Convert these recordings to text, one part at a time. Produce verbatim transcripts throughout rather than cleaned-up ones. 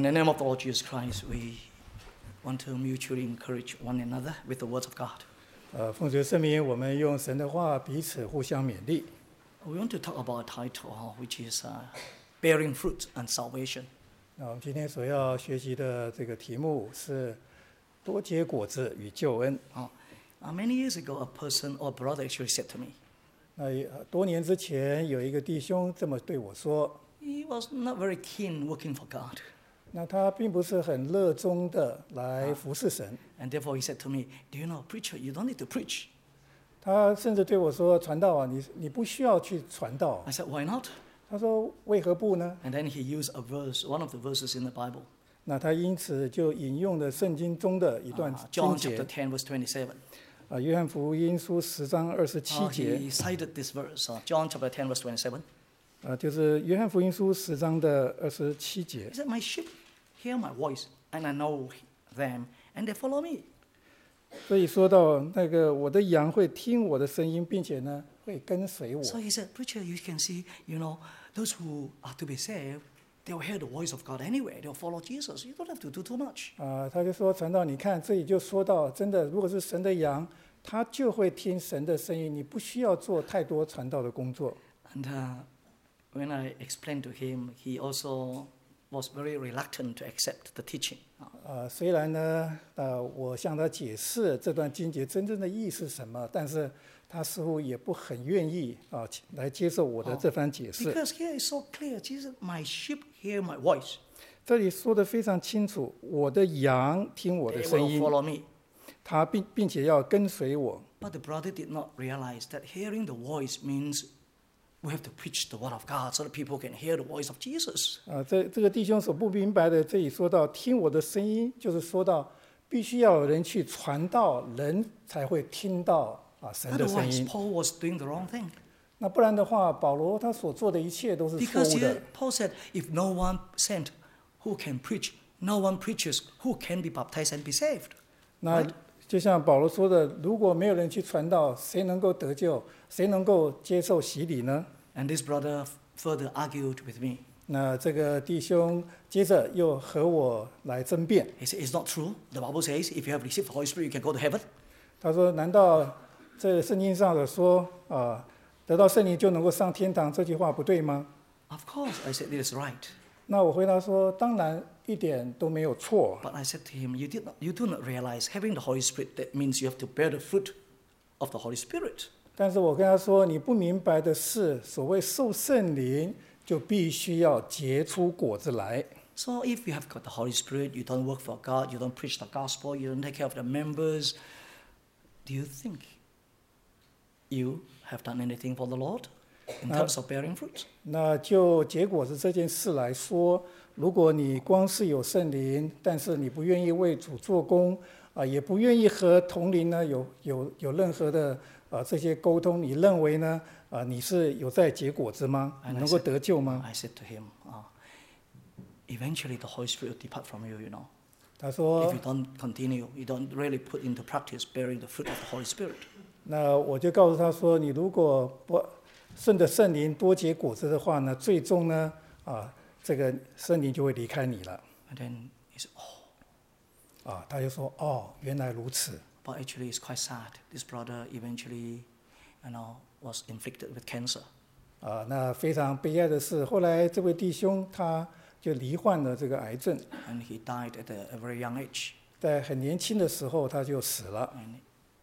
the name of the Lord Jesus Christ, we want to mutually encourage one another with the words of God. 呃，奉主圣名，我们用神的话彼此互相勉励。 We want to talk about a title, uh, which is uh, Bearing Fruit and Salvation. 那我们今天所要学习的这个题目是多结果子与救恩。 Uh, uh, many years ago, a person or brother actually said to me, 那呃多年之前，有一个弟兄这么对我说， he was not very keen working for God. 那他并不是很热衷的来服侍神， And therefore he said to me, do you know, preacher, you don't need to preach. 他甚至对我说：“传道啊，你你不需要去传道。 I said, why not? ” 他说：“为何不呢 And then he used a verse, one of the verses in the Bible, 那他因此就引用了圣经中的一 uh, 段 John 经 chapter 节， ten, verse twenty-seven. 啊，约翰福音书十章二十七 Uh, 节， he cited this verse, uh, John chapter ten, verse twenty-seven. 啊，就是约翰福音书十章的二十七节 He。said, my sheep hear my voice, and I know them, and they follow me. 所以说到那个，我的羊会听我的声音，并且呢会跟随我。 So he said, preacher, you can see, you know, those who are to be saved, they will hear the voice of God anyway. They will follow Jesus. You don't have to do too much. 啊，他就说传道，你看这里就说到，真的，如果是神的羊，他就会听神的声音，你不需要做太多传道的工作。 And uh, when I explained to him, he also was very reluctant to accept the teaching. 啊，虽然呢，呃，我向他解释这段经节真正的意义是什么，但是他似乎也不很愿意啊来接受我的这番解释。 Because here is so clear. Jesus, my sheep hear my voice. 这里说的非常清楚，我的羊听我的 They 声 will 音， follow me. 他并并且要跟随我。 But the brother did not realize that hearing the voice means we have to preach the word of God so that people can hear the voice of Jesus. 啊，这这个弟兄所不明白的，这里说到听我的声音，就是说到必须要有人去传道，人才会听到啊神的声 Otherwise, 音。 Paul was doing the wrong thing. 那不然的话，保罗他所做的一切都是错 Because 误 here 的。 Paul said, if no one sent, who can preach? No one preaches, who can be baptized and be saved? 那就像保罗说的，如果没有人去传道，谁能够得救？谁能够接受洗礼呢？ And this brother further argued with me. 那这个弟兄接着又和我来争辩， He said, it's not true. The Bible says if you have received the Holy Spirit, you can go to heaven. 他说：“难道这圣经上的说啊，得到圣灵就能够上天堂这句话不对吗 Of course, I said, it is right.？” 那我回答说：“当然一点都没有错。 But I said to him, you, did not, you do not realize having the Holy Spirit, that means you have to bear the fruit of the Holy Spirit. 但是我跟他说，你不明白的是，所谓受圣灵，就必须要结出果子来。 So if you have got the Holy Spirit, you don't work for God, you don't preach the gospel, you don't take care of the members, do you think you have done anything for the Lord in terms of bearing fruit? 那就结果子这件事来说，如果你光是有圣灵，但是你不愿意为主做工啊，也不愿意和同灵呢有有有任何的啊这些沟通，你认为呢？啊，你是有在结果子吗？你 And I 能够 said, 得救吗？ I said to him, uh, eventually the Holy Spirit will depart from you, you know. 他说 If you don't continue, you don't really put into practice bearing the fruit of the Holy Spirit.：“ 那我就告诉他说，你如果不顺着圣灵多结果子的话呢，最终呢啊，这个圣灵就会离开你了。 And then he said, oh, 啊，他就说：哦，原来如此。 but actually it's quite sad. This brother eventually, you know, was inflicted with cancer. 啊，那非常悲哀的是，后来这位弟兄他就罹患了这个癌症， And he died at a, a very young age. 在很年轻的时候他就死了。 And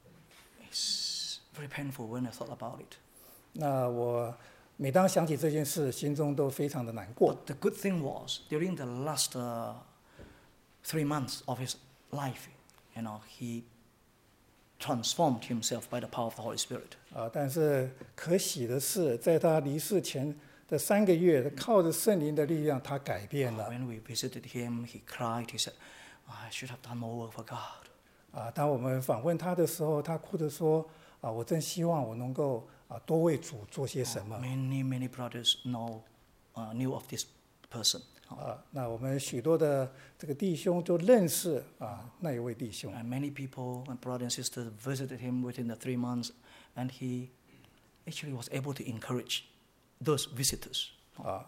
it's very painful when I thought about it. 那我每当想起这件事，心中都非常的难过。 But the good thing was, during the last uh, three months of his life, you know, he transformed himself by the power of the Holy Spirit. 啊，但是可喜的是，在他离世前的三个月，靠着圣灵的力量，他改变了。 When we visited him, he cried. He said, I should have done more work for God. 啊，当我们访问他的时候，他哭着说：“啊，我真希望我能够啊多为主做些什么。” Many, many brothers know, uh, knew of this person. 啊，那我们许多的这个弟兄就认识啊那一位弟兄。 And many people and brothers and sisters visited him within the three months, and he actually was able to encourage those visitors. 啊，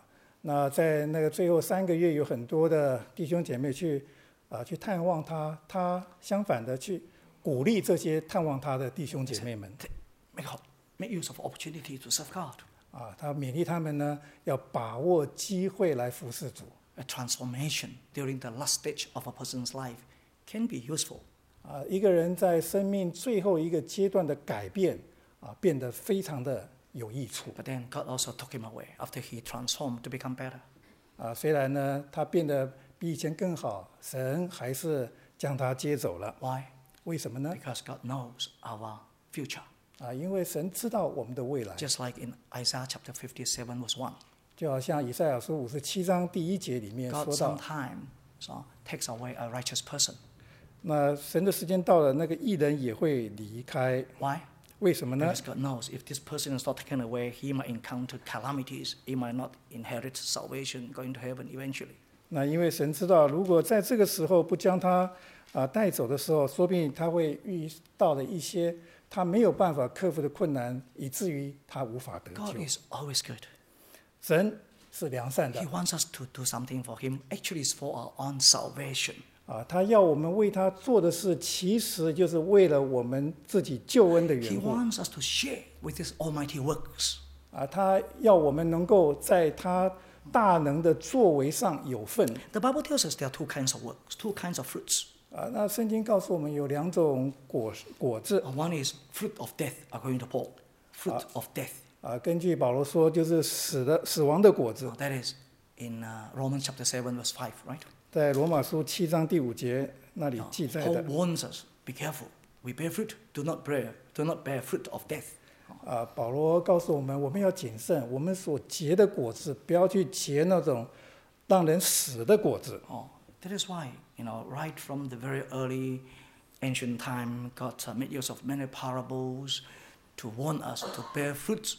那在那个最后三个月，有很多的弟兄姐妹去啊、去探望他，他相反的去鼓励这些探望他的弟兄姐妹们 Make, make use of opportunity to serve God. 啊，他勉励他们呢，要把握机会来服侍主。 A transformation during the last stage of a person's life can be useful. 啊，一个人在生命最后一个阶段的改变啊，变得非常的有益处。 But then God also took him away after he transformed to become better. 啊，虽然呢，他变得比以前更好，神还是将他接走了。 Why? 为什么呢？ Because God knows our future. 啊，因为神知道我们的未来， Just like in Isaiah chapter fifty-seven verse one. 就好像以赛亚书五十七章第一节里面 God 说到， sometimes so, takes away a righteous person. 那神的时间到了，那个义人也会离开。 Why? 为什么呢？ Because God knows if this person is not taken away, he might encounter calamities. He might not inherit salvation, going to heaven eventually. 那因为神知道，如果在这个时候不将他啊带走的时候，说不定他会遇到了一些他没有办法克服的困难，以至于他无法得 God 救。 is always good. 神是良善的 He wants us to do something for him. Actually, it's for our own salvation. 啊，他要我们为他做的事，其实就是为了我们自己救恩的 He 缘故 wants us to share with his almighty works. 啊，他要我们能够在他大能的作为上有份 The Bible tells us there are two kinds of works, two kinds of fruits. 啊。那圣经告诉我们有两种果果子 Uh, One is fruit of death, according to Paul. Fruit of death. 啊，根据保罗说，就是死的死亡的果子 Uh,，that is in uh, Romans chapter seven, verse five, right? 在罗马书七章第五节那里 Uh, 记载 Paul 的 warns us, be careful. We bear fruit, do not bear, do not bear fruit of death. 啊。保罗告诉我们，我们要谨慎，我们所结的果子，不要去结那种让人死的果子。 Oh, that is why, you know, right from the very early ancient time, God uh, made use of many parables to warn us to bear fruits,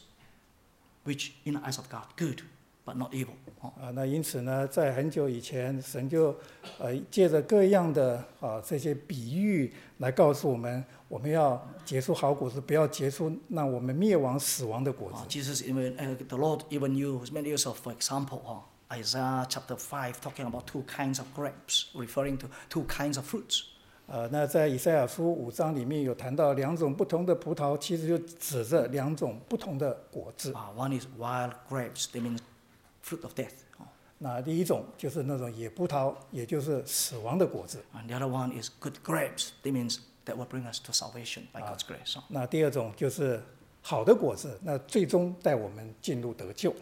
which in the eyes of God, good, but not evil. Oh. 啊，那因此呢，在很久以前，神就呃借着各样的啊这些比喻来告诉我们，我们要结出好果子，不要结出让我们灭亡、死亡的果 Uh, 子。 Jesus, even uh, the Lord, even used made use of, for example, uh, Isaiah chapter five, talking about two kinds of grapes, referring to two kinds of fruits. 呃，那在以赛亚书五章里面有谈到两种不同的葡萄，其实就指着两种不同的果子。 Uh, one is wild grapes, they mean fruit of death. Uh, 那第一种就是那种野葡萄，也就是死亡的果子。 and the other one is good grapes, they means that will bring us to salvation by God's grace. Uh, 那第二种就是好的果子，那最终带我们进入得救。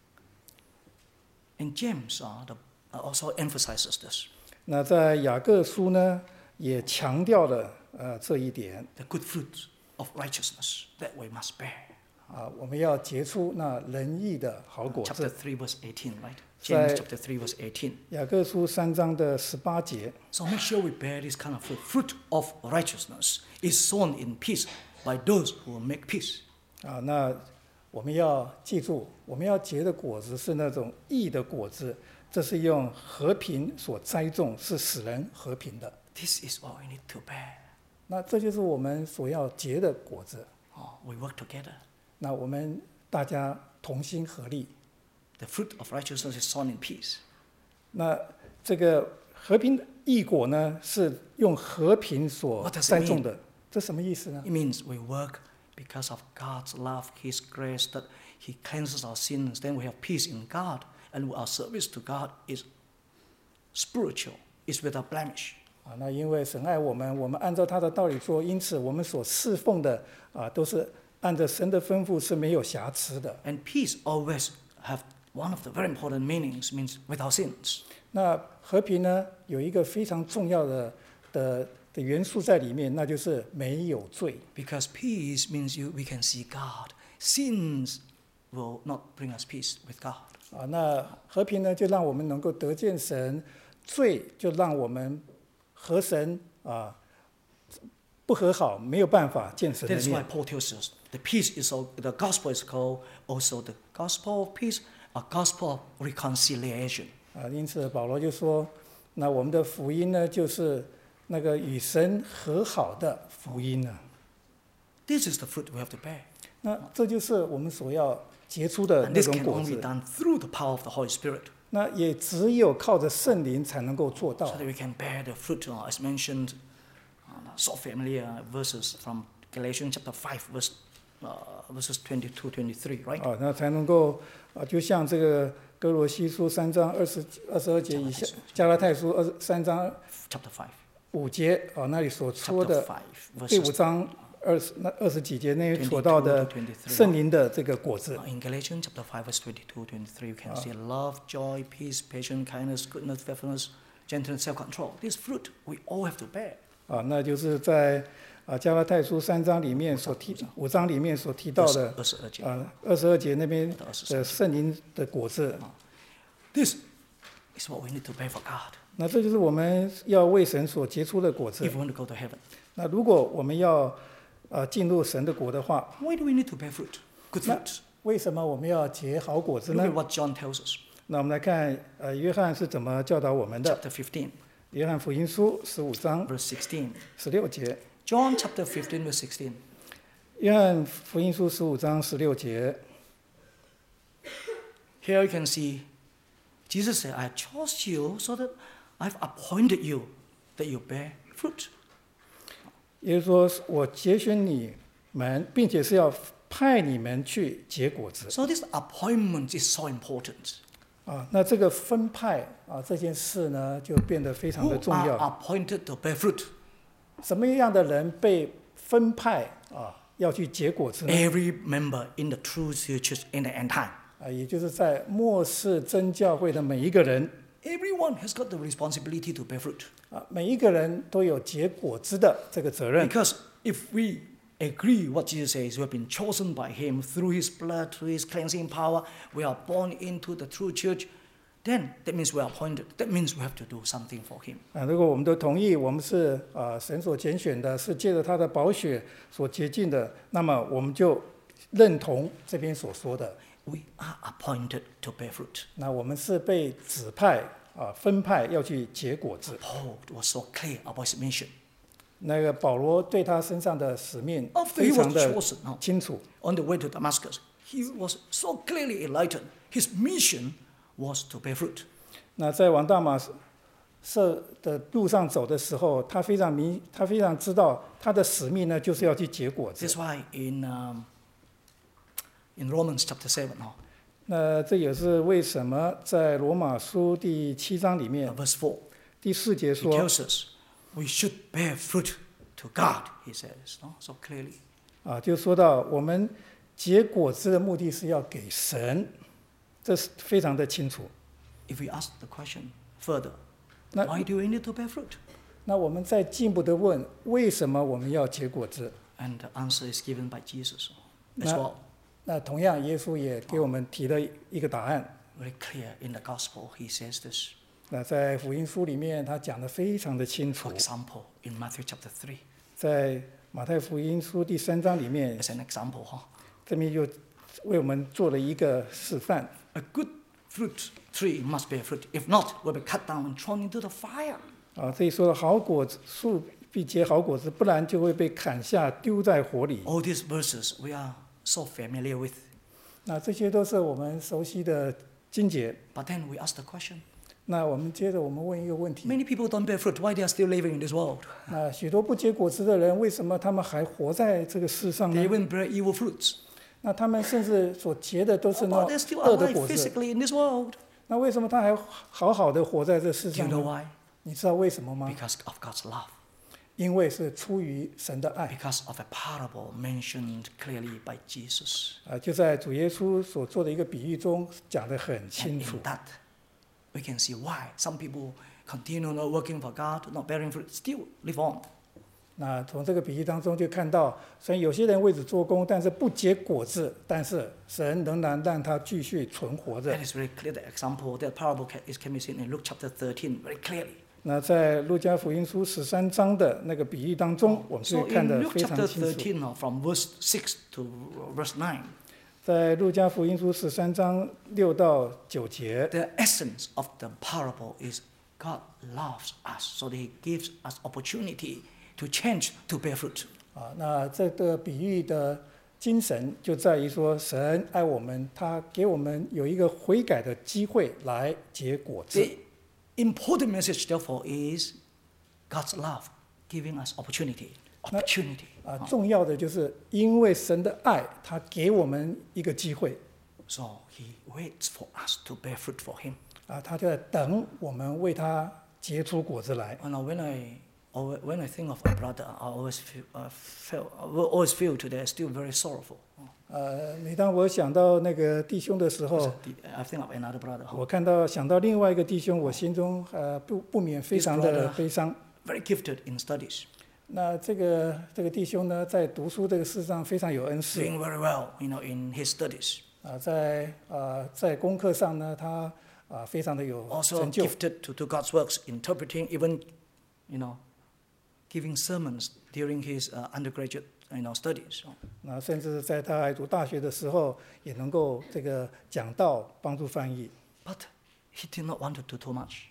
And James uh, the, uh, also emphasizes this. 那在雅各书呢，也强调了呃这一点 The good fruit of righteousness that we must bear. 啊，我们要结出那仁义的好果 Chapter 子。 three, verse eighteen, right? James Right. chapter three, verse eighteen. 雅各书三章的十八节 So make sure we bear this kind of fruit. Fruit of righteousness is sown in peace by those who make peace. 啊，那我们要记住，我们要结的果子是那种义的果子，这是用和平所栽种，是使人和平的。 This is what we need to bear. 那这就是我们所要结的果子。 Oh, we work together. 那我们大家同心合力。 The fruit of righteousness is sown in peace. 那这个和平的义果呢，是用和平所 What does it 栽种的。这什么意思呢？ It means we work because of God's love, His grace, that He cleanses our sins. Then we have peace in God, and our service to God is spiritual, is without blemish. 啊，那因为神爱我们，我们按照他的道理做，因此我们所侍奉的啊，都是按照神的吩咐，是没有瑕疵的。 And peace always have one of the very important meanings, means without sins. 那和平呢，有一个非常重要的的的元素在里面，那就是没有罪。 Because peace means you, we can see God. Sins will not bring us peace with God. 啊，那和平呢，就让我们能够得见神；罪就让我们和神啊不和好，没有办法见神的 That is why 面。 Paul tells us the peace is all, the gospel is called also the gospel of peace, a gospel of reconciliation. 啊，因此保罗就说，那我们的福音呢，就是那个与神和好的福音呢。 This is the fruit we have to bear. 那这就是我们所要结出的 And 那 this 种 can 果 only be 子。 done through the power of the Holy Spirit, 那也只有靠着圣灵才能够做 so 到。 that we can bear the fruit, uh, as mentioned, uh, so familiar verses from Galatians chapter five, verse, uh, verses twenty-two, twenty-three, right? 啊，那才能够啊，就像这个哥罗西书三章二十二十二节以下，加拉太书二十三章 Chapter five, 五节啊那里所说 chapter 的， five, 第五 verses 章二十那二十几节那里所 twenty-two 到 to 的 twenty-three. 圣灵的这个果子 Uh, in Galatians chapter five, verse twenty-two, twenty-three, you can see love, joy, peace, patience, kindness, goodness, faithfulness, gentleness, self-control. This fruit we all have to bear. 啊，那就是在啊加拉太书三章里面所提五章里面所提到的二十二节。 啊二十二节那边二十三的圣灵的果子。 This is what we need to bear for God 那这就是我们要为神所结出的果子 if。we want to go to heaven. 那如果我们要呃进入神的国的话， Why do we need to bear fruit? Good 那 fruit. 为什么我们要结好果子 Look 呢 at？what John tells us. 那我们来看呃约翰是怎么教导我们的。 Chapter fifteen, 约翰福音书十五章 verse sixteen. 十六节。 John chapter fifteen, verse sixteen. 约翰福音书十五章十六节。 Here you can see Jesus said, I chose you so that I've appointed you that you bear fruit. 也就是说，我节选你们，并且是要派你们去结果子 So this appointment is so important. 啊。那这个分派啊这件事呢，就变得非常 Who 的重 are 要。 appointed to bear fruit? 什么样的人被分派啊，要去结果子呢？ Every member in the true church in the end time. 啊，也就是在末世真教会的每一个人 Everyone has got the responsibility to bear fruit. 啊，每一个人都有结果子的这个责任。 Because if we agree what Jesus says, we have been chosen by Him through His blood, through His cleansing power, we are born into the true church, then that means we are appointed. That means we have to do something for Him. 啊，如果我们都同意我们是啊神所拣选的，是借着他的宝血所洁净的，那么我们就认同这边所说的， We are appointed to bear fruit. 那我们是被指派啊分派要去结果子。 Paul was so clear about his mission. 那个保罗对他身上的使命 After 非 he 常 was 的 chosen, no, 清楚。 on the way to Damascus, he was so clearly enlightened. His mission was to bear fruit. 那在往大马色的路上走的时候，他非常明，他非常知道他的使命呢，就是要去结果子。 That's why in um, in Romans chapter seven, no, 那这也是为什么在罗马书第七章里 uh, 面 verse four, 第四节 he 说， tells us we should bear fruit to God. He says, no, so clearly. 啊，就说到我们结果子的目的是要给神，这是非常的清楚。 If we ask the question further, 那 why do we need to bear fruit? 那我们再进一步的问，为什么我们要结果子？ And the answer is given by Jesus as 那 well. 那同样，耶稣也给我们提了一个答案。 Very clear in the gospel, he says this. 那在福音书里面，他讲的非常的清 For 楚。 example, in Matthew chapter three, 在马太福音书第三章里面， as an example, huh? 这边就为我们做了一个示范。 A good fruit tree must bear fruit. If not, will be cut down and thrown into the fire. 啊，这里说好果子树必结好果子，不然就会被砍下丢在火里。 All these verses we are so familiar with. 那这些都是我们熟悉的经节。 But then we ask the question, 那我们接着我们问一个问题： many people don't bear fruit. Why they are still living in this world? 那许多不结果子的人，为什么他们还活在这个世上 They 呢？ even bear evil fruits. 那他们甚至所结的都是 But 那 they're still 恶的 alive 果子。 physically in this world. 那为什么他还好好的活在这世 Do you 上 know 呢？ why? 你知道为什么吗？ Because of God's love. 因为是出于神的爱。 Because of a parable mentioned clearly by Jesus. 啊，就在主耶稣所做的一个比喻中讲得很 And 清楚 in。that, we can see why some people continue not working for God, not bearing fruit, still live on. 那从这个比喻当中就看到，虽然有些人为主做工，但是不结果子，但是神仍然让他继续存活着 That。is very clear. The example, that parable can, is, can be seen in Luke chapter thirteen very clearly. 那在路加福音书十三章的那个比喻当中，我们 So 可以看 in 得 Luke 非常 chapter 清楚。 thirteen, uh, from verse six to verse nine, 在路加福音书十三章六到九节， the essence of the parable is God loves us, so that He gives us opportunity to change to bear fruit. 啊，那这个比喻的精神就在于说，神爱我们，他给我们有一个悔改的机会来结果子。 The important message, therefore, is God's love giving us opportunity. Opportunity. 啊，重要的就是因为神的爱，他给我们一个机会 So He waits for us to bear fruit for Him. 啊，他就在等我们为他结出果子来。 And now when I alwa- when I think of a brother, I always feel, uh, feel I will always feel today still very sorrowful. 呃，每当我想到那个弟兄的时候， I think of another brother. 我看到想到另外一个弟兄，我心中呃不不免非常的悲伤。 Very gifted in studies, 那这个这个弟兄呢，在读书这个事上非常有恩赐 doing very well, you know, in his studies. 啊，在呃在功课上呢，他啊非常的有 Also 成就 gifted to do God's works, interpreting, even, you know, giving sermons during his uh, undergraduate, you know, studies. 那甚至在他还读大学的时候，也能够这个讲道帮助翻译 But he did not want to do too much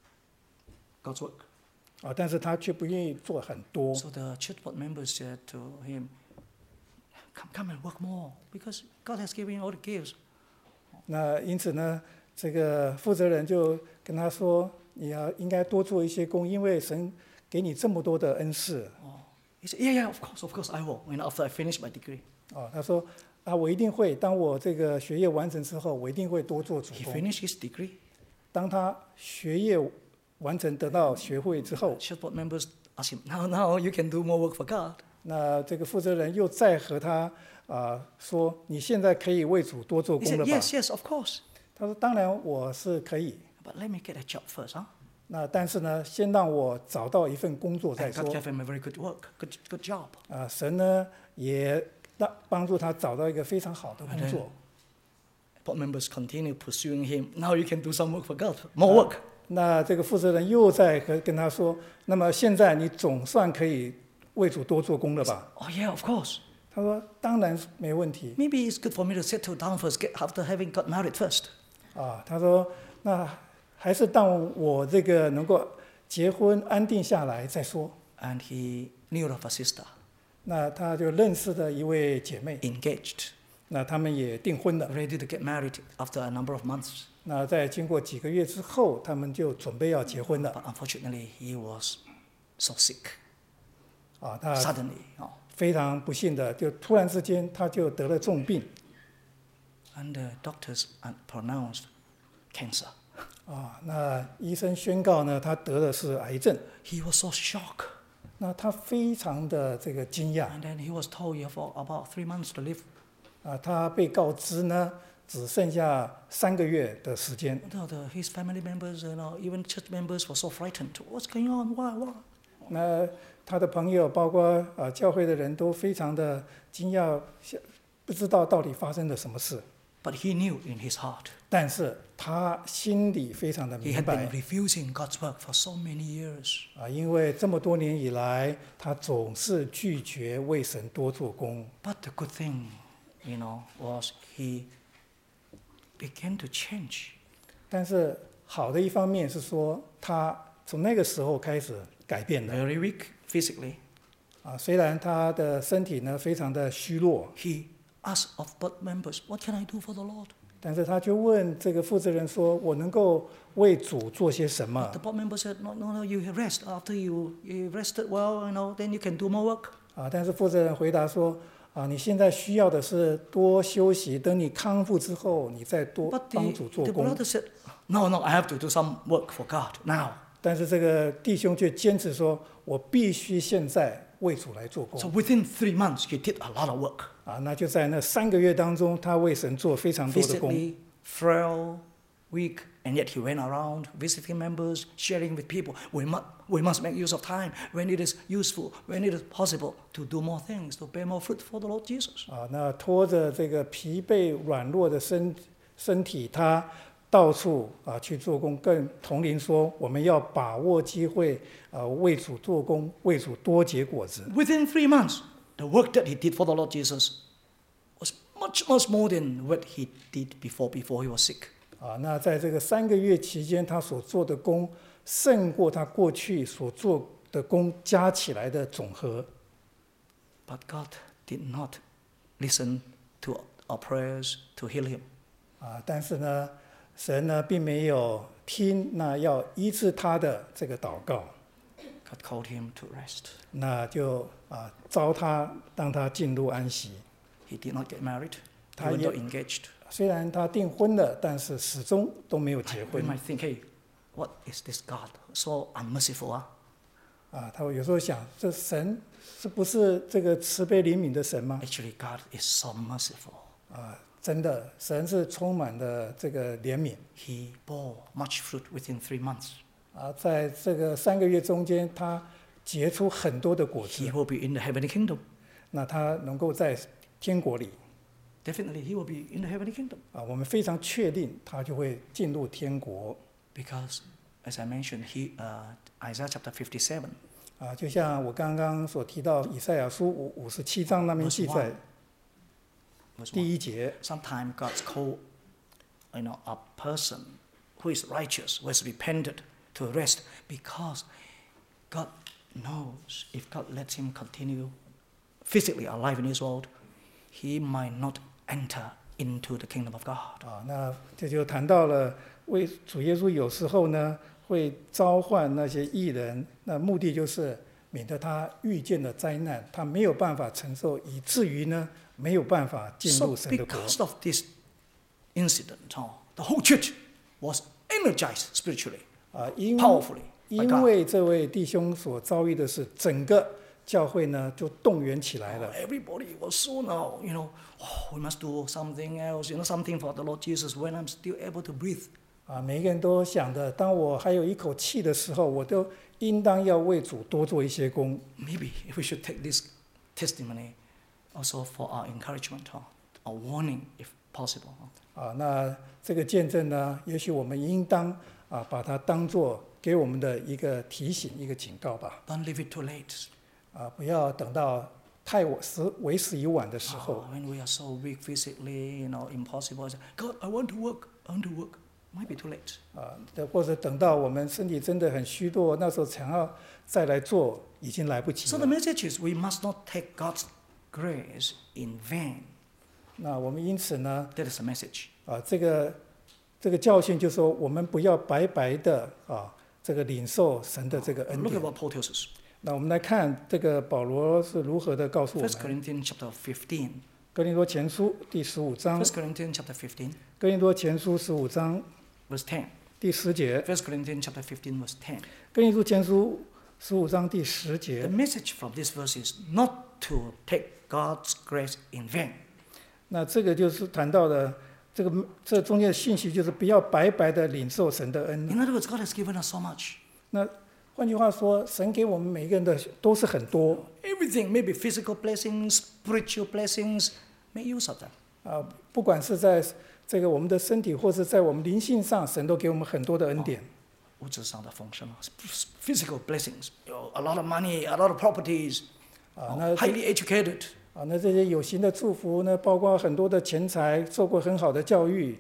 God's work. 啊，但是他却不愿意做很多 So the church board members said to him, "Come, come and work more, because God has given you all the gifts." 那因此呢，这个负责人就跟他说：“你要应该多做一些工，因为神给你这么多的恩赐。 He said, "Yeah, yeah, of course, of course, I will. You know, after I finish my degree." ” 哦，他说：“啊，我一定会。当我这个学业完成之后，我一定会多做主 He 工。 finished his degree. 当他学业完成得到学会之后， Church board members asked him, "Now, now you can do more work for God." 那这个负责人又再和他啊、说：你现在可以为主多做 He 工 said, 了吧？ "Yes, yes, of course. 他说：当然我是可以。 But let me get a job first, huh?" 那但是呢，先让我找到一份工作再 And 说 God。gave him a very good work, good, good job. 啊，神呢也让帮助他找到一个非常好的工作。 Board members continue pursuing him. Now you can do some work for God, more work. 那这个负责人又在和跟他说：那么现在你总算可以为主多做工了吧？ Oh yeah, of course. 他说：当然没问题。 Maybe it's good for me to settle down first, get, after having got married first. 啊，他说：那还是当我这个能够结婚安定下来再说。 And he knew of a sister, 那他就认识了一位姐妹， engaged, 那他们也订婚了。 ready to get married after a number of months. 那在经过几个月之后，他们就准备要结婚了。 But unfortunately, he was so sick 啊，他 suddenly. Oh. 非常不幸的，就突然之间他就得了重病。 And the doctors pronounced cancer. 啊，那医生宣告呢，他得的是癌症。 He was so shocked. 那他非常的这个惊讶 And then he was told you have about three months to live. 啊，他被告知呢，只剩下三个月的时间。 No, the, his family members, you know, even church members were so frightened. What's going on? Why? Why? 那他的朋友，包括啊教会的人都非常的惊讶，不知道到底发生了什么事。 But he knew in his heart. 但是他心里非常的 He 明 had 白 been refusing God's work for so many years. 啊，因为这么多年以来，他总是拒绝为神多做工。 But the good thing, you know, was he began to change. 但是好的一方面是说，他从那个时候开始改变了 Very weak physically. 啊。虽然他的身体呢非常的虚弱， He asked of board members, "What can I do for the Lord?" 但是他就问这个负责人说：“我能够为主做些什么 The board member said, "No, no, no. You rest. After you you rested well, you know, then you can do more work." 啊？”但是负责人回答说：“啊，你现在需要的是多休息，等你康复之后，你再多 But 帮 the, 主做 the 工。 brother said, "No, no. I have to do some work for God now." ” 但是这个弟兄却坚持说：“我必须现在为主来做工。 So within three months, he did a lot of work. 啊，那就在那三个月当中，他为神做非常多的工。 Physically frail, weak, and yet he went around visiting members, sharing with people. We must, we must make use of time when it is useful, when it is possible to do more things, to bear more fruit for the Lord Jesus. 啊，那拖着这个疲惫软弱的身身体，他到处啊去做工。更同龄说，我们要把握机会啊，为主做工，为主多结果子。 Within three months, the work that he did for the Lord Jesus was much, much more than what he did before, before he was sick. 啊，那在这个三个月期间，他所做的工，胜过他过去所做的工加起来的总和。 But God did not listen to our prayers to heal him. 啊，但是呢，神呢并没有听那要医治他的这个祷告， God called him to rest. 那就啊召他让他进入安息。 He did not get married, 他 even 也 though engaged. 虽然他订婚了，但是始终都没有结 We 婚。 might think, hey, what is this God so unmerciful? Huh? 啊，他有时候想，这神是不是这个慈悲怜悯的神吗？ Actually, God is so merciful. 啊，真的，神是充满了这个怜悯。 He bore much fruit within three months. 啊，在这个三个月中间，他结出很多的果 He 子， will be in the heavenly kingdom. 那他能够在天国里 Definitely, he will be in the heavenly kingdom. 啊，我们非常确定他就会进入天国 Because, as I mentioned, he, uh, Isaiah chapter fifty-seven, 啊，就像我刚刚所提到以赛亚书五五十七章那边记载 verse 第 one. 一节 Sometimes God's called, you know, a person who is righteous, who has repented, to rest, because God knows if God lets him continue physically alive in this world, he might not enter into the kingdom of God. 啊，那这就谈到了为主耶稣有时候呢会召唤那些义人，那目的就是免得他遇见了灾难，他没有办法承受，以至于呢没有办法进 So 入神的国。 because of this incident, oh, the whole church was energized spiritually, 啊，因 powerfully by 因 God. 为这位弟兄所遭遇的是，整个教会呢就动员起来 Oh, 了。 everybody was so now, you know, oh, we must do something else, you know, something for the Lord Jesus when I'm still able to breathe. 啊，每一个人都想的，当我还有一口气的时候，我都应当要为主多做一些工。 Maybe we should take this testimony also for our encouragement, huh? Our warning, if possible. Huh? 啊，那这个见证呢，也许我们应当啊把它当做给我们的一个提醒、一个警告吧。 Don't leave it too late. 啊，不要等到太晚时为时已晚的时 Oh, 候。 when we are so weak physically, you know, impossible. Say, God, I want to work. I want to work. Might be too late. 啊，或者等到我们身体真的很虚弱，那时候想要再来做，已经来不及 So the 了。 message is we must not take God's grace in vain. 那我们因此呢， That is the message. 啊，这个这个教训就是说，我们不要白白的啊，这个领受神的这个恩 Look at 典。 what Paul tells us. 那我们来看这个保罗是如何的告诉我 First 们。 Corinthians chapter fifteen. 哥林多前书第十五章， First Corinthians chapter fifteen, 哥林多前书十五章 verse ten. 第十节， First Corinthians chapter fifteen, verse ten. 哥林多前书十五章第十 The 节。 message from this verse is not to take God's grace in vain. 那这个就是谈到的这个这中间的信息，就是不要白白的领受神的恩。 In other words, God has given us so much. 那换句话说，神给我们每一个人的都是很多 Everything, maybe physical blessings, spiritual blessings, make use of them. 啊，不管是在这个我们的身体，或是在我们灵性上，神都给我们很多的恩典。 物质上的丰盛 physical blessings, you know, a lot of money, a lot of properties, 啊， oh, 那 highly educated. 啊，那这些有形的祝福呢，包括很多的钱财，受过很好的教育。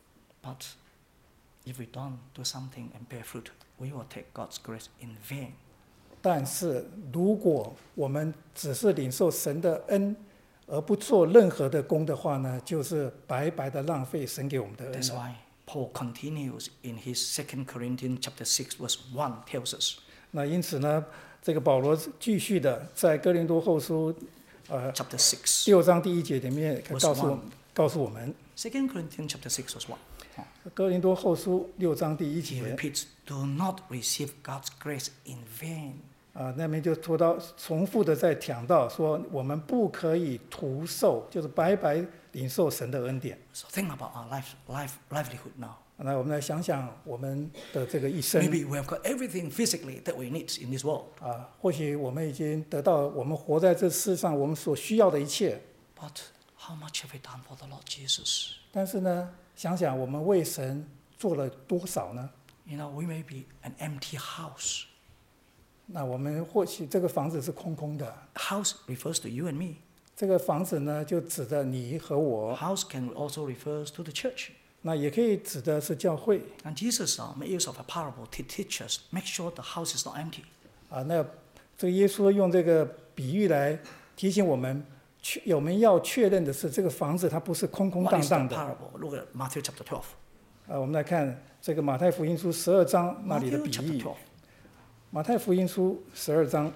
But if we don't do something and bear fruit, we will take God's grace in vain. 但是如果我们只是领受神的恩，而不做任何的功的话呢，就是白白的浪费神给我们的恩 That's 了。 why Paul continues in his Second Corinthians chapter six, verse one tells us. 那因此呢，这个保罗继续的在哥林多后书呃 Chapter six. 六章第一节里面 Verse 告诉 one. 告诉我们， Second Corinthians chapter six, verse one. 哥林多后书六章第一 He 节 repeats, do not receive God's grace in vain. 啊，那边就说到重复的在讲到说，我们不可以徒受，就是白白领受神的恩典。 So think about our life, life, livelihood now. 那我们来想想我们的这个一生 Maybe we have got everything physically that we need in this world. 啊，或许我们已经得到我们活在这世上我们所需要的一切， But how much have we done for the Lord Jesus? 但是呢，想想我们为神做了多少呢？ You know, we may be an empty house. 那我们或许这个房子是空空的， House refers to you and me. 这个房子呢就指的你和我， House can also refers to the church. 那也可以指的是教会 And Jesus uh, made use of a parable to teach us, make sure the house is not empty. 啊。那这个耶稣用这个比喻来提醒我们， 确我们要确认的是，这个房子它不是空空 What 荡 is the 荡的。 parable? Look at Matthew chapter twelve. 啊，我们来看这个马太福音书十二章那里的 Matthew 比 chapter 喻。 twelve, 马太福音书十二章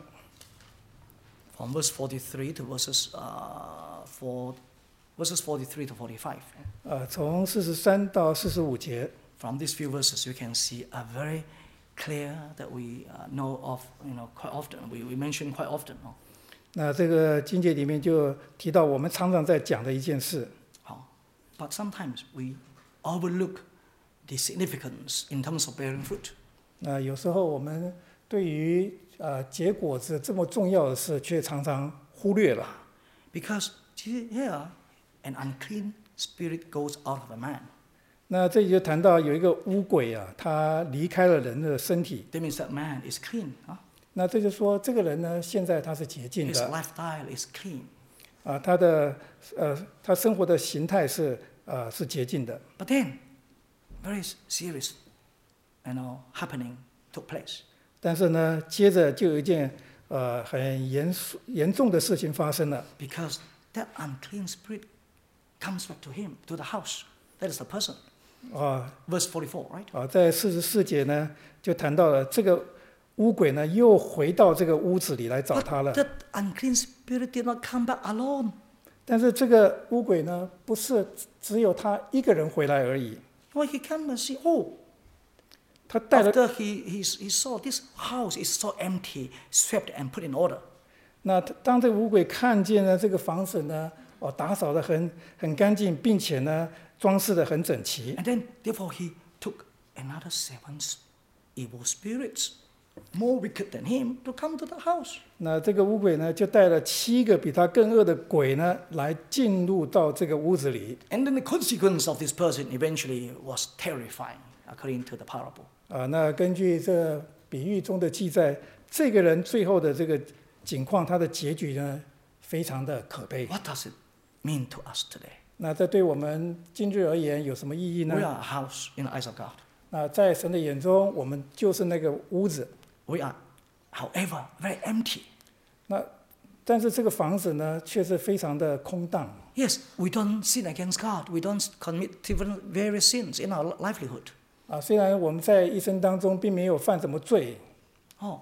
from verse forty-three to verses uh, four, verses forty-three to forty-five. 呃，从四十三到四十五节。 From these few verses, you can see a very clear that we uh, know of, you know, quite often. We, we mention quite often. 哦， 那这个经节里面就提到我们常常在讲的一件事。 好 But sometimes we overlook the significance in terms of bearing fruit. 那有时候我们对于呃结果子这么重要的事，却常常忽略了。 Because here, an unclean spirit goes out of a man. 那这里就谈到有一个污鬼啊，他离开了人的身体。 That means that man is clean. 啊那这就说这个人呢，现在他是洁净 His 的 lifestyle is clean. 啊，他的呃他生活的形态是呃是洁净的。 But then, very serious, you know, happening took place. 但是呢，接着就有一件呃很严肃严重的事情发生了。 Because that unclean spirit comes back to him, to the house. That is the person. 啊 Verse forty-four, right? 啊，在四十四节呢，就谈到了这个污鬼呢，又回到这个屋子里来找 But 他了。 that unclean spirit did not come back alone. 但是这个污鬼呢，不是只有他一个人回来而已， Well, he came and see, oh, 他带了 after he, he, he saw this house is so empty, swept and put in order. 那当这个污鬼看见呢，这个房子呢，哦，打扫得很很干净，并且呢，装饰得很整齐。 And then, therefore, he took another seven evil spirits, more wicked than him, to come to the house. 那这个污鬼呢，就带了七个比他更恶的鬼呢，来进入到这个屋子里。 And then the consequence of this person eventually was terrifying, according to the parable. 啊，那根据这比喻中的记载，这个人最后的这个景况，他的结局呢，非常的可悲。 What does it mean to us today? 那这对我们今日而言有什么意义 We 呢？ are a house in the eyes of God. 那在神的眼中，我们就是那个屋子。 We are, however, very empty. 那但是这个房子呢，却是非常的空荡。 Yes, we don't sin against God. We don't commit different various sins in our livelihood. 啊，虽然我们在一生当中并没有犯什么罪， Oh,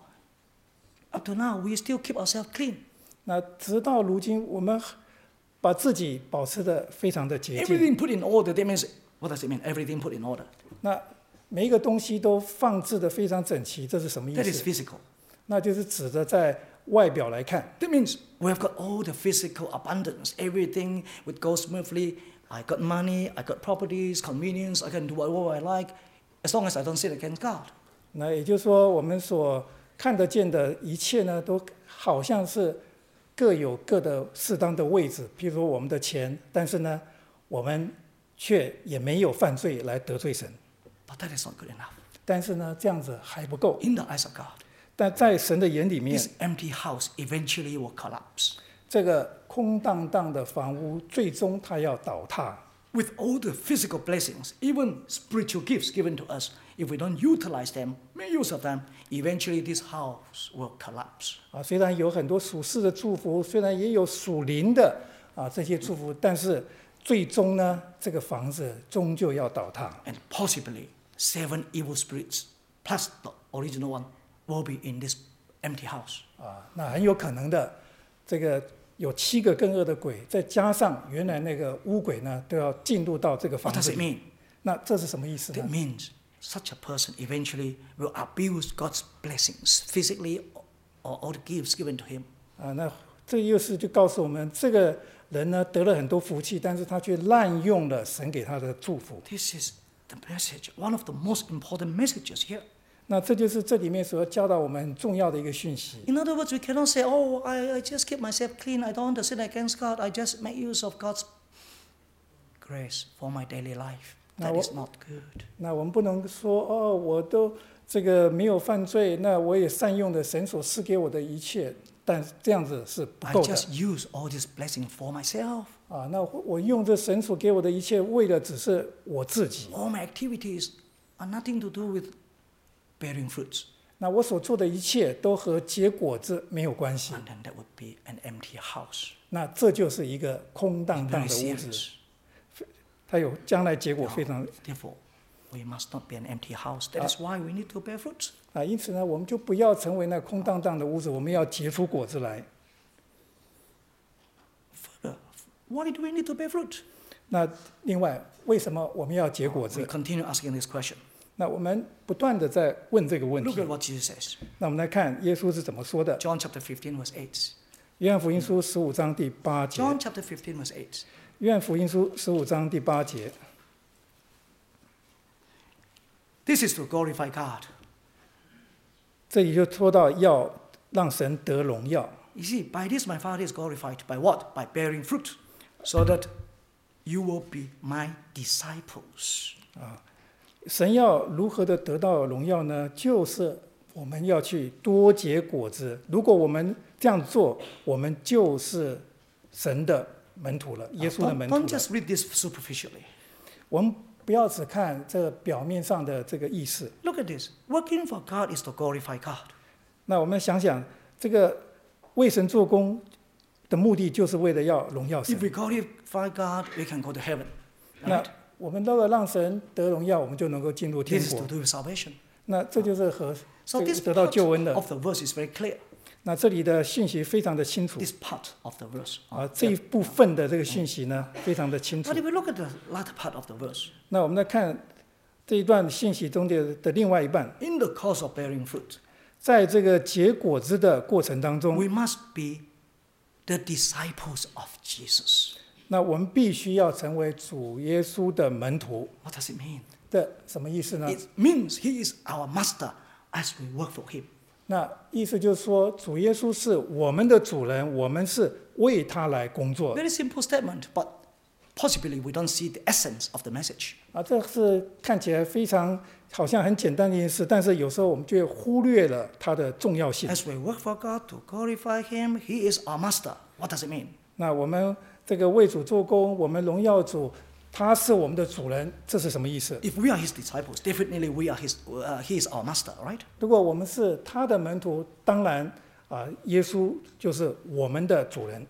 up to now, we still keep ourselves clean. 那直到如今，我们把自己保持的非常的洁净。 Everything put in order. That means, what does it mean? Everything put in order. 那每一个东西都放置的非常整齐，这是什么意 That is 思？ physical. 那就是指着在外表来看。 That means we have got all the physical abundance. Everything would go smoothly. I got money. I got properties, convenience. I can do whatever I like, as long as I don't sin against God. 那也就是说，我们所看得见的一切呢，都好像是各有各的适当的位置。譬如说我们的钱，但是呢，我们却也没有犯罪来得罪神。 But that is not good enough. 但是呢，这样子还不够。 In the eyes of God, 但在神的眼里面， this empty house eventually will collapse. 这个空荡荡的房屋，最终它要倒塌。 With all the physical blessings, even spiritual gifts given to us, if we don't utilize them, make use of them, eventually this house will collapse. 啊，虽然有很多属世的祝福，虽然也有属灵的啊这些祝福，但是最终呢，这个房子终究要倒塌。 And possibly seven evil spirits plus the original one will be in this empty house. 啊，那很有可能的，这个有七个更恶的鬼，再加上原来那个污鬼呢，都要进入到这个房 What 子 does it 里。 mean? 那这是什么意思 That 呢？ means such a person eventually will abuse God's blessings, physically or all the gifts given to him. 啊，那这又是就告诉我们，这个人呢得了很多福气，但是他却滥用了神给他的祝福。 This is the message, one of the most important messages here. 那这就是这里面所要教导我们很重要的一个讯息。 In other words, we cannot say, oh, I, I just keep myself clean. I don't want to sin against God. I just make use of God's grace for my daily life. That Now, is not good. 那我们不能说哦，我都这个没有犯罪，那我也善用了神所赐给我的一切，但这样子是不 I 够的 just use all this blessing for myself. 啊。那我用这神所给我的一切，为的只是我自己。 All my activities are nothing to do with bearing fruits. 那我所做的一切都和结果子没有关系， and then that would be an empty house. 那这就是一个空荡 Very 荡的屋 serious. 子，它有将来结果非常 Therefore, we must not be an empty house. That is why we need to bear fruit. 啊，因此呢，我们就不要成为那空荡荡的屋子，我们要结出果子来。 Further, why do we need to bear fruit? 那另外，为什么我们要结果 We 子？ continue asking this question. 那我们不断的在问这个问 Look 题 at。what Jesus says. 那我们来看耶稣是怎么说的。 John chapter fifteen, verse eight. 约翰福音书十五章第八节。 John chapter fifteen, verse eight. 约翰福音书十五章第八节。 This is to glorify God. 这里就说到要让神得荣耀。 You see, by this my Father is glorified. By what? By bearing fruit, so that you will be my disciples. 神要如何的得到荣耀呢？就是我们要去多结果子。如果我们这样做，我们就是神的门徒了，耶稣的 Don't, 门徒 don't 了。 just read this superficially. 我们不要只看这个表面上的这个意思。 Look at this. Working for God is to glorify God. 那我们想想，这个为神做工的目的，就是为了要荣耀神 If。we glorify God, we can go to heaven. 那 Right? 我们如果让神得荣耀，我们就能够进入天 This is 国 to。do with salvation. 那这就是和 So 这个 this 得到 part 救恩的。 of the verse is very clear. 那这里的信息非常的清楚 This part of the verse. 啊，这一部分的这个信息呢，非常的清楚 But。if we look at the latter part of the verse, 那我们来看这一段信息中的的另外一半， in the course of bearing fruit, 在这个结果子的过程当中， we must be the disciples of Jesus. 那我们必须要成为主耶稣的门徒。 What does it mean? 的什么意思呢？ It means He is our master as we work for Him. 那意思就是说，主耶稣是我们的主人，我们是为他来工作 Very simple statement, but possibly we don't see the essence of the message. 啊。这是看起来非常好像很简单的一件事，但是有时候我们就会忽略了它的重要性。 As we work for God to glorify Him, He is our master. What does it mean? 那我们这个为主做工，我们荣耀主，他是我们的主人，这是什么意思？ If we are His disciples, definitely we are His. Uh, he is our master, right? 如果我们是他的门徒，当然啊，耶稣就是我们的主人。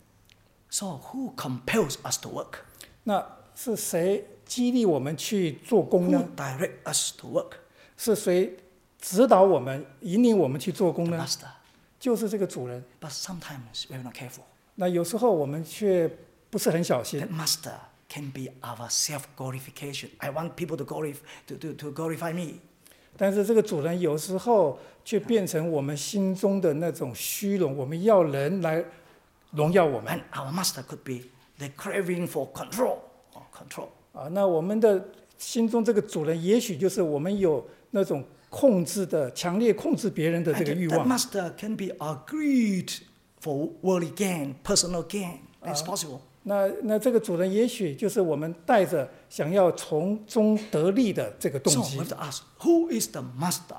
So who compels us to work? 那是谁激励我们去做工 Who 呢？ direct us to work? 是谁指导我们、引领我们去做工 The 呢？ master. 就是这个主人。 But sometimes we're not careful. 那有时候我们却不是很小心 That，master can be our self-glorification. I want people to glorify to, to, to glorify me. 但是这个主人有时候却变成我们心中的那种虚荣，我们要人来荣耀我们 And our master could be the craving for control or control. 啊。那我们的心中这个主人，也许就是我们有那种控制的、强烈控制别人的 And 这个 that, 欲 that 望 master can be our greed for worldly gain, personal gain. It's possible. 那那这个主人，也许就是我们带着想要从中得利的这个动 So 机 we have。to ask, who is the master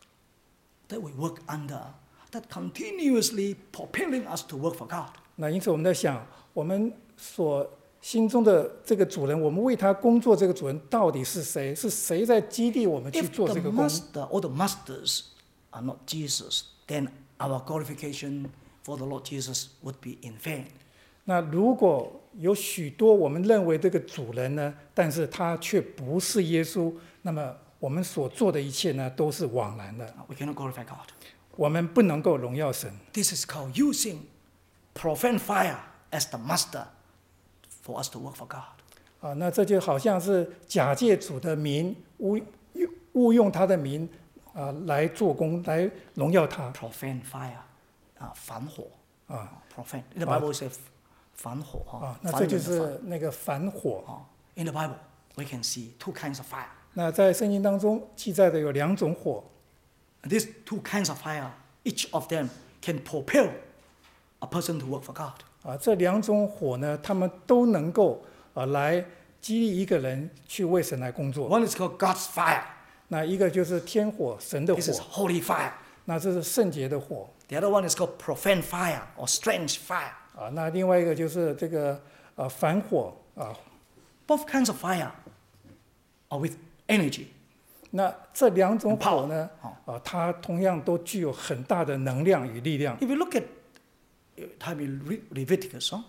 that we work under, that continuously propelling us to work for God? 那因此我们在想，我们所心中的这个主人，我们为他工作这个主人到底是谁？是谁在激励我们去 If 做 the 这个工？ master or the masters are not Jesus, then our glorification for the Lord Jesus would be in vain. 那如果有许多我们认为这个主人呢，但是他却不是耶稣，那么我们所做的一切呢，都是枉然的。 We cannot glorify God. 我们不能够荣耀神。 This is called using profane fire as the master for us to work for God. 啊，那这就好像是假借主的名，误误用他的名啊来做工，来荣耀他 Profane fire, 啊，反火啊 profane. In the Bible says 反火啊啊，， 那这就反人的反是那个反火。 啊。In the Bible, we can see two kinds of fire. 那在圣经当中记载的有两种火， These two kinds of fire, each of them can propel a person to work for God. 啊，这两种火呢，他们都能够啊来激励一个人去为神来工作。 One is called God's fire. 那一个就是天火，神的 This is 火， holy fire. 那这是圣洁的火 The other one is called profane fire or strange fire. 啊。那另外一个就是这个呃反火啊。 Both kinds of fire are with energy. 那这两种 And power. 火呢，啊，它同样都具有很大的能量与力量。 If you look at uh, time in Re- Leviticus, huh?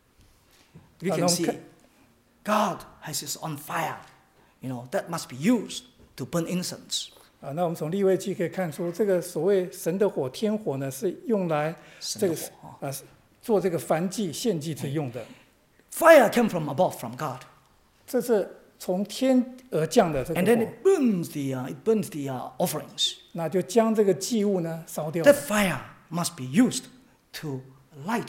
we Ah, can no, see ca- God has his on fire. You know, that must be used to burn incense. 啊，那我们从利未记可以看出，这个所谓神的火、天火呢，是用来这个神的火， 啊做这个燔祭、献祭之用的。 Fire came from above, from God. 这是从天而降的这个 And then 火， it burns the, uh, it burns the uh, offerings. 那就将这个祭物呢烧掉。 That fire must be used to light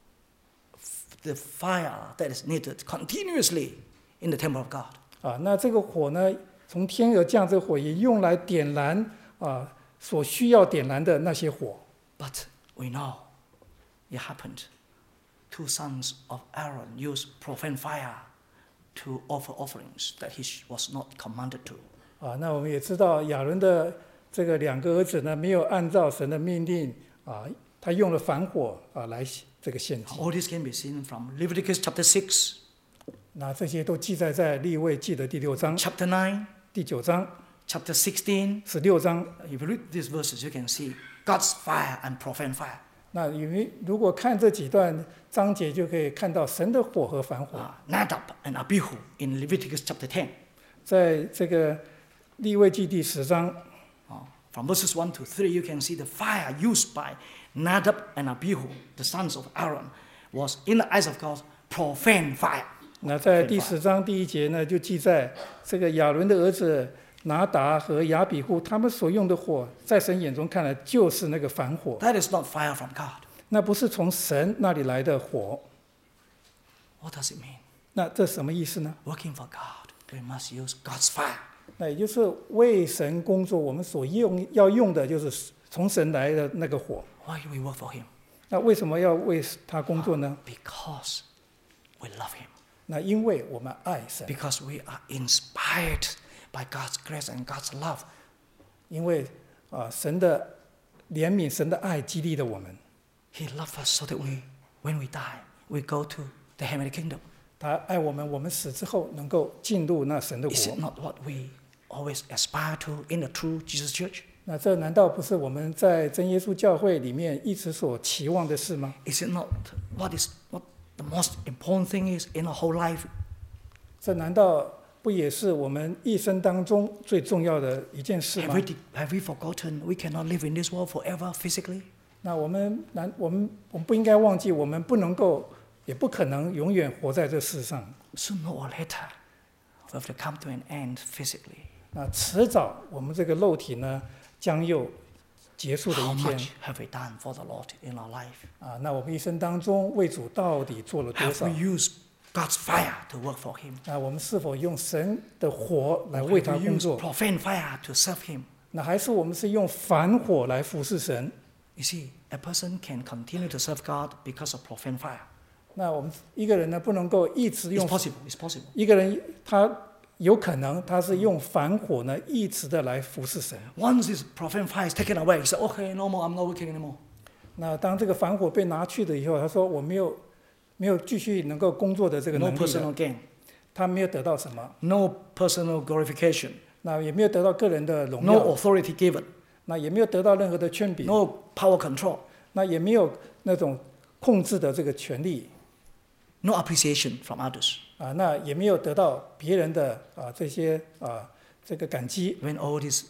the fire that is needed continuously in the temple of God. 啊，那这个火呢，从天而降，这个火也用来点燃啊所需要点燃的那些火。 But we know it happened. Two sons of Aaron used profane fire to offer offerings that he was not commanded to. 啊，那我们也知道亚伦的这个两个儿子呢，没有按照神的命令啊，他用了反火啊来这个献祭。 All this can be seen from Leviticus chapter six, 那这些都记载在利未记的第六章、 chapter nine, 第九章、 chapter sixteen. 十六章。 If you read these verses, you can see God's fire and profane fire. 那因为如果看这几段章节，就可以看到神的火和反火。 Uh, Nadab and Abihu in Leviticus chapter ten. 在这个利未记第十章， Uh, from verses one to three, you can see the fire used by Nadab and Abihu, the sons of Aaron, was in the eyes of God profane fire. 那在第十章第一节呢，就记载这个亚伦的儿子拿达和亚比户他们所用的火，在神眼中看来就是那个反火， That is not fire from God. 那不是从神那里来的火。 What does it mean? 那这什么意思呢？ Working for God, we must use God's fire. 那也就是为神工作，我们所用要用的就是从神来的那个火。 Why do we work for Him? 那为什么要为他工作呢？ Because we love Him. 那因为我们爱神， Because we are inspired by God's grace and God's love. 因为啊、神的怜悯、神的爱激励了我们。 He loved us so that we, when we die, we go to the heavenly kingdom. 他爱我们，我们死之后能够进入那神的 Is 国 it。not what we always aspire to in the true Jesus Church? 那这难道不是我们在真耶稣教会里面一直所期望的事吗？ Is it not what is what the most important thing is in our whole life? 这难道不也是我们一生当中最重要的一件事 Have 吗 we, de- have we forgotten we cannot live in this world forever physically? 那我们难，我们我们不应该忘记，我们不能够，也不可能永远活在这世上。 Sooner or later, we have to come to an end physically. 那迟早我们这个肉体呢，将有结束的 How 一天 much have we done for the Lord in our life? 啊。那我们一生当中为主到底做了多 Have 少 we？used God's fire to work for Him? 那我们是否用神的火来为 Have 他 we 工 used 作？ profane fire to serve Him? 那还是我们是用反火来服侍神？ You see, a person can continue to serve God because of profane fire. 那我们一个人呢，不能够一直 It's 用 possible. It's possible. 一个人，他有可能他是用反火呢，一直的来服侍神。 Once this profane fire is taken away, he said, "Okay, no more. I'm not working anymore." 那当这个反火被拿去了以后，他说我没有没有继续能够工作的这个 No 能力了， personal gain. 他没有得到什么， No personal glorification. 那也没有得到个人的荣 No 耀， authority given. 那也没有得到任何的权柄， No power control. 那也没有那种控制的这个权利 No appreciation from others. 啊，那也没有得到别人的啊这些啊这个感激。 When all this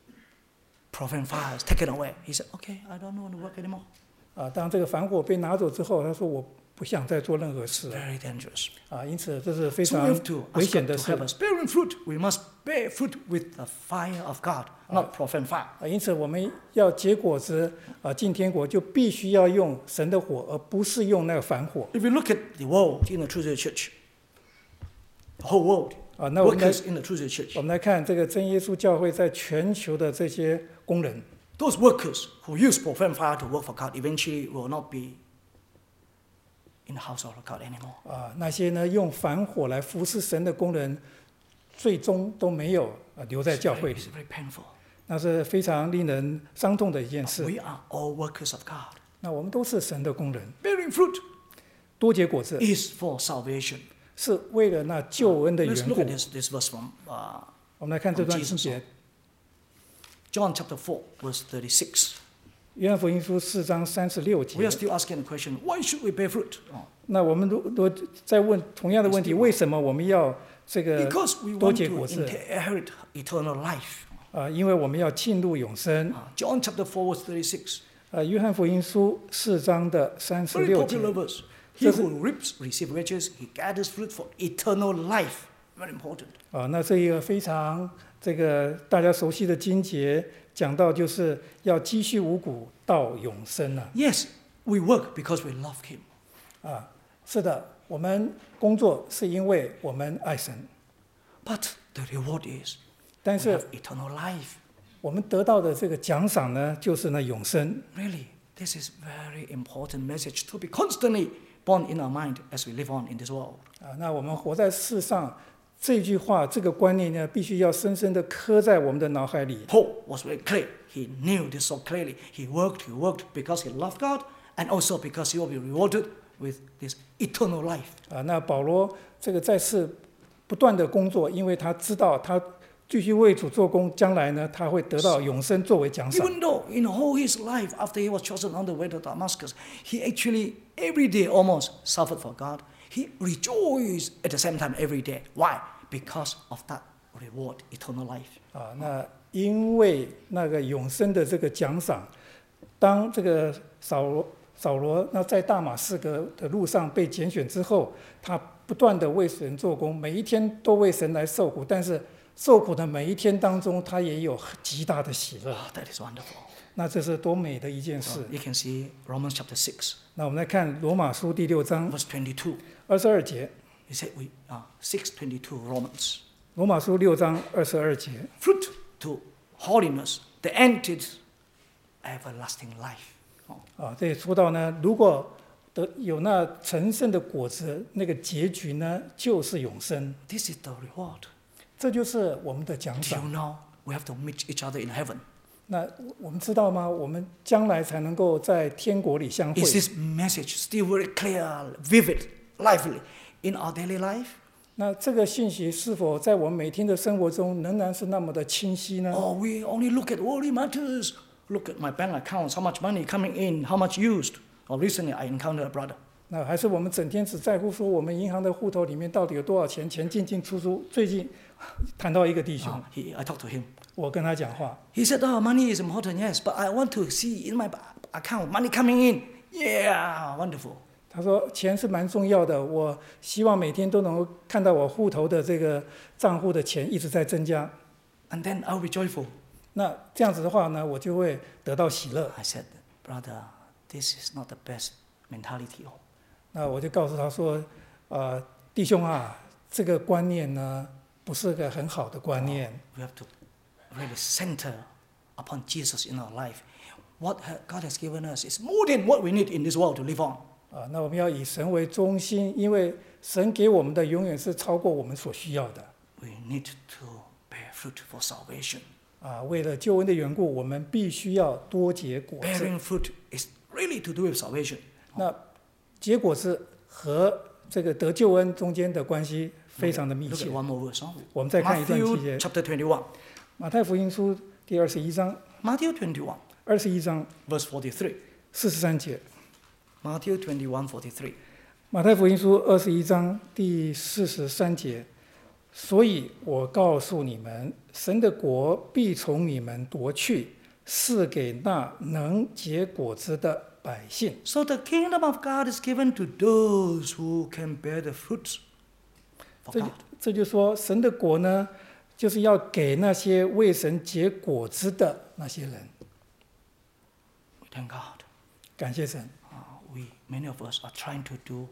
profane fire is taken away, he said, "Okay, I don't want to work anymore." 啊，当这个反火被拿走之后，他说我不想再做任何事了 Very dangerous. 啊，因此这是非 So we 常 have to 危 ask 险 God 的 to 事 help us. Bearing fruit, we must bear fruit with the fire of God, not profane fire. 啊，因此我们要结果子啊进天国，就必须要用神的火，而不是用那个反火 If you look at the world in the True Church, the whole world, 啊。那我们来 workers in the True Church, 我们来看这个真耶稣教会在全球的这些工人 those workers who use profane fire to work for God eventually will not be in the house of God anymore. 啊，那些呢用反火来服侍神的工人，最终都没有啊留在 It's 教 very, 会里 it's，very painful. 那是非常令人伤痛的一件事。 We are all workers of God. 那我们都是神的工人， Bearing fruit 多结果子 is for salvation. 是为了那救恩的 Let's 缘 look 故 at。this, this verse from uh, 我们来看这段 from 经 Jesus. 节， John chapter four, verse thirty-six. 约翰福音书四章三十六 We 节 are。still asking the question, why should we bear fruit? Oh, 那我们如如再问同样的问题，为什么我们要这个 because we 多 want 结 to 果子？ inherit eternal life. 啊，因为我们要进入永生。 Ah, John chapter four, verse thirty-six. 呃，约翰福音书四章的三十 Very 六节， popular verse. He who reaps, receives riches, he gathers fruit for eternal life. Very important. 啊，那这一个非常这个大家熟悉的经节，讲到就是要积蓄五谷到永生啊。 Yes, we work because we love Him. 啊，是的，我们工作是因为我们爱神， But the reward is 但 we 是 have eternal life. 我们得到的这个奖赏呢，就是那永生。 Really, this is very important message to be constantly born in our mind as we live on in this world. 啊，那我们活在世上，这句话这个观念呢，必须要深深的刻在我们的脑海里。 Paul was very clear. He knew this so clearly. He worked, he worked because he loved God and also because he will be rewarded with this eternal life. 啊，那保罗这个在世不断的工作，因为他知道他继续为主做工，将来呢他会得到永生作为奖赏。 Even though in all his life, after he was chosen on the way to Damascus, he actually every day almost suffered for God. He rejoiced at the same time every day. Why? Because of that reward, eternal life. 啊，那因为那个永生的这个奖赏，当这个扫罗扫罗那在大马士革的路上被拣选之后，他不断的为神做工，每一天都为神来受苦，但是受苦的每一天当中，他也有极大的喜乐。 Oh, that is wonderful. 那这是多美的一件事。 You can see Romans chapter six, 那我们来看罗马书第六章 verse twenty-two. 二十二节， He said, "We uh, six twenty-two Romans. 罗马书六章二十二节。 Fruit to holiness. The end is everlasting life." Oh, 啊，这里说到呢，如果得有那成圣的果子，那个结局呢，就是永生。 this is the reward. 这就是我们的奖 Do you 赏。 know we have to meet each other in heaven? 那我们知道吗？我们将来才能够在天国里相会。 Is this message still very clear, vivid, lively in our daily life? 那这个信息是否在我们每天的生活中仍然是那么的清晰呢？ Or we only look at worldly matters? Look at my bank accounts, how much money coming in, how much used. Or recently I encountered a brother. 那还是我们整天只在乎说我们银行的户头里面到底有多少钱，钱进进出出。最近谈到一个弟兄， Uh, he, I talked to him. 我跟他讲话， He said, "Oh, money is important, yes, but I want to see in my account money coming in." Yeah, wonderful. 他说钱是蛮重要的，我希望每天都能够看到我户头的这个账户的钱一直在增加。 And then I'll be joyful. 那这样子的话呢，我就会得到喜乐。 I said, "Brother, this is not the best mentality." 那我就告诉他说，呃，弟兄啊，这个观念呢，不是个很好的观念。 We have to really center upon Jesus in our life. What God has given us is more than what we need in this world to live on. 啊，那我们要以神为中心，因为神给我们的永远是超过我们所需要的。 We need to bear fruit for salvation. 啊，为了救恩的缘故，我们必须要多结果子。 Bearing fruit is really to do with salvation. 那结果子和这个得救恩中间的关系非常的密 Look 切 at。one more verse. huh? 我们再看一段 Matthew 七节， chapter twenty-one. 马太福音书第二十一章， Matthew twenty-one, 二十一章 verse forty-three. 四十三节。 Matthew twenty-one, forty-three. 马太福音书二十一章第四十三节，所以我告诉你们，神的国必从你们夺去，赐给那能结果子的百姓。 So the kingdom of God is given to those who can bear the fruits for 这 God. 这就说，神的国呢，就是要给那些为神结果子的那些人。 We thank God. 感谢神 Uh, we, many of us are trying to do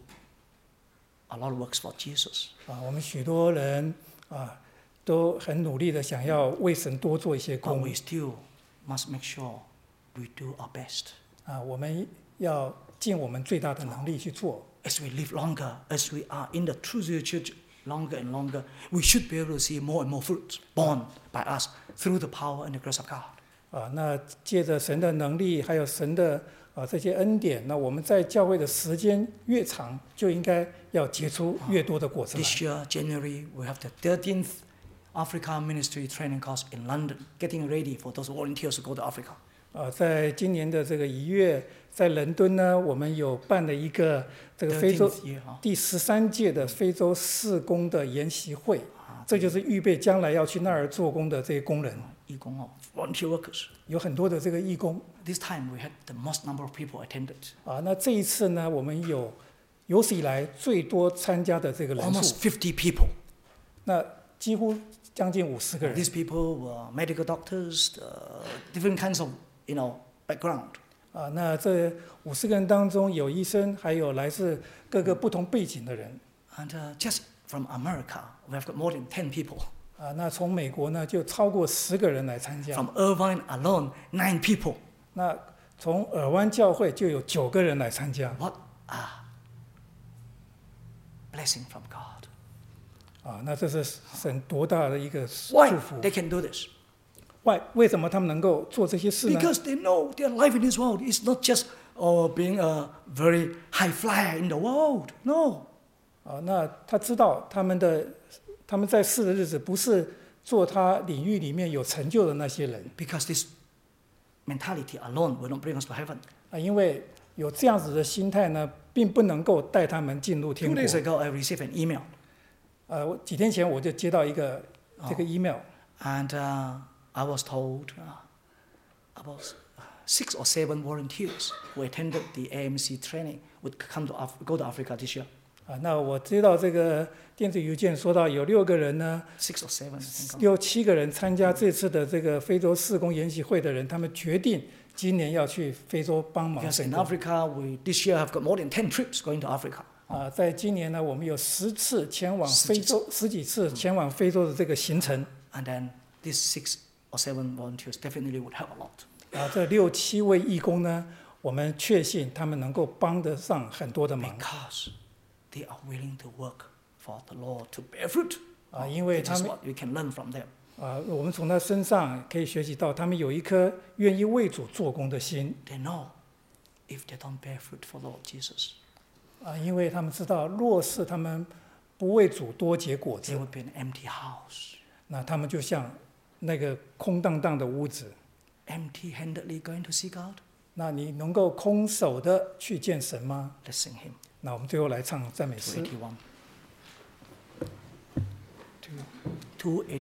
a lot of works for Jesus. 啊！我们许多人啊，都很努力的想要为神多做一些 But 工 we still must make sure we do our best. 啊，我们要尽我们最大的能力去做。 As we live longer, as we are in the true church longer and longer, we should be able to see more and more fruits born by us through the power and the grace of God. 啊，那借着神的能力，还有神的啊这些恩典，那我们在教会的时间越长，就应该要结出越多的果子来。 This year, January, we have the thirteenth Africa Ministry Training Course in London, getting ready for those volunteers to go to Africa. 啊，在今年的这个一月，在伦敦呢，我们有办了一个这个非洲 thirteenth year, huh? 第十三届的非洲事工的研习会，这就是预备将来要去那儿做工的这些工人， 义工哦 volunteer workers. 有很多的这个义工 This time we had the most number of people attended. 啊。那这一次呢，我们有有史以来最多参加的这个人 Almost 数， fifty people. 那几乎将近五十个人。 These people were medical doctors, uh, different kinds of, you know, background. 啊，那这五十个人当中有医生，还有来自各个不同背景的人。 And uh, just from America, we have got more than ten people. 啊，那从美国呢就超过十个人来参加。 From Irvine alone, nine people. 那从尔湾教会就有九个人来参加。 What a blessing from God. 啊，那这是神多大的一个 Why 祝福？ they can do this? 为为什么他们能够做这些事呢？ Because they know their life in this world is not just oh, being a very high flyer in the world. No. 啊，那他知道他们的他们在世的日子不是做他领域里面有成就的那些人 Because this mentality alone will not bring us to heaven. 啊，因为有这样子的心态呢，并不能够带他们进入天 Two 国。 days ago, I received an email. 呃，我几天前我就接到一个这个 email， And uh, I was told uh, about six or seven volunteers who attended the A M C training would come to Af- go to Africa this year. 啊，那我知道这个电子邮件说到有六个人呢， Six or seven. I think. 六七个人参加这次的这个非洲事工研习会的人，他们决定今年要去非洲帮忙 Because 神 in 工。 Africa, we this year have got more than ten trips going to Africa. 啊，在今年呢，我们有十次前往非洲，十几次前往非洲的这个行程。 And then these six or seven volunteers definitely would help a lot. 啊，这六七位义工呢，我们确信他们能够帮得上很多的忙。 Because they are willing to work for the Lord to bear fruit. 啊，因为 That 他 is 们 what we can learn from them. 啊，我们从他身上可以学习到，他们有一颗愿意为主做工的心。 They know if they don't bear fruit for Lord Jesus, 啊，因为他们知道，若是他们不为主多结果 they 子， would be an empty house, 那他们就像那个空荡荡的屋子。 empty-handedly going to see God. 那你能够空手的去见神吗？ Let's sing hymn. 那我们最后来唱赞美诗。 two eighty-one. Two, two